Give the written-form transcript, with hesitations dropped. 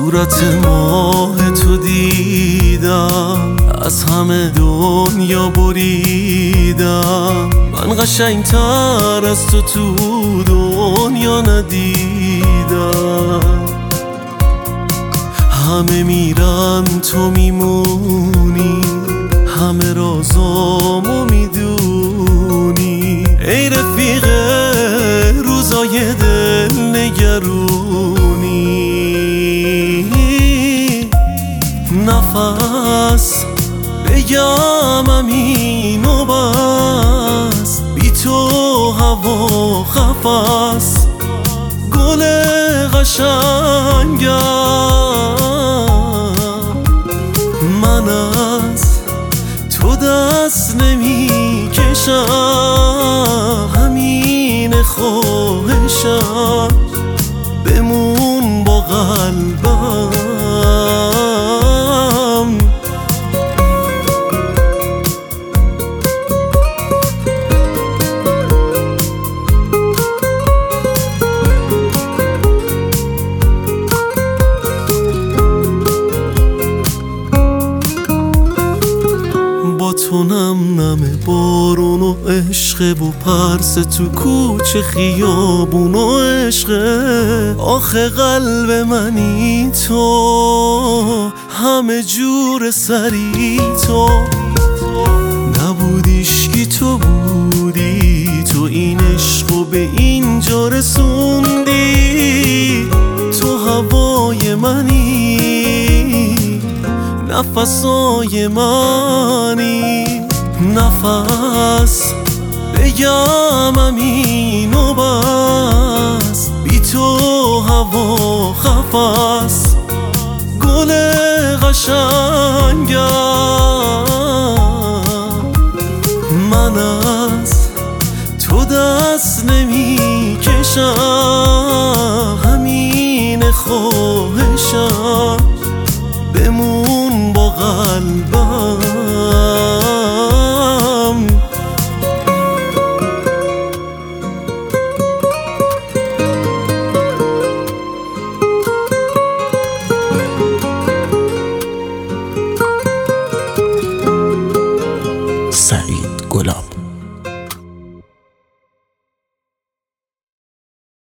صورت ماه تو دیدم، از همه دنیا بریدم. من قشنگتر از تو دنیا ندیدم. همه میرن تو میمونی، همه رازامو میدونی. ای رفیق روزای دل نگرونی، نفس بگم همین و بس. بی تو هوا خفس، گل قشنگم. من از تو دست نمی کشم، همین خواهشم، بمون با قلبم. با تو نم نم بارون و عشق و پرس تو کوچه خیابون و عشق. آخه قلب منی تو، همه جور سری تو. نبودیش کی تو بودی، تو این عشقو به اینجا رسوندی. تو هوای منی، نفسای منی. نفس بگم همین و بس. بی تو هوا خفس، گل قشنگم. من از تو دست نمی کشم، همین خواهشم، بمون با قلبم. سعید گلاب.